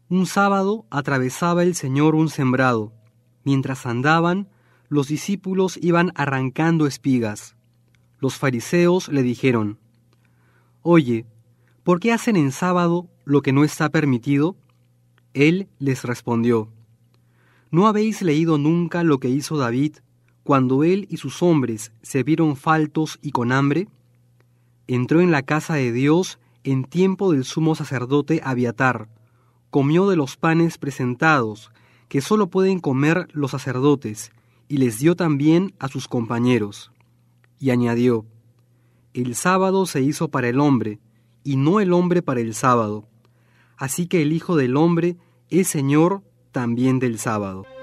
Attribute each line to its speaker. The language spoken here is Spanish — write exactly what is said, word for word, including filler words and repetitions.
Speaker 1: Un sábado atravesaba el Señor un sembrado. Mientras andaban, los discípulos iban arrancando espigas. Los fariseos le dijeron: «Oye, ¿por qué hacen en sábado lo que no está permitido?» Él les respondió: «¿No habéis leído nunca lo que hizo David cuando él y sus hombres se vieron faltos y con hambre? Entró en la casa de Dios en tiempo del sumo sacerdote Abiatar, comió de los panes presentados, que solo pueden comer los sacerdotes, y les dio también a sus compañeros». Y añadió: «El sábado se hizo para el hombre, y no el hombre para el sábado. Así que el Hijo del Hombre es Señor también del sábado».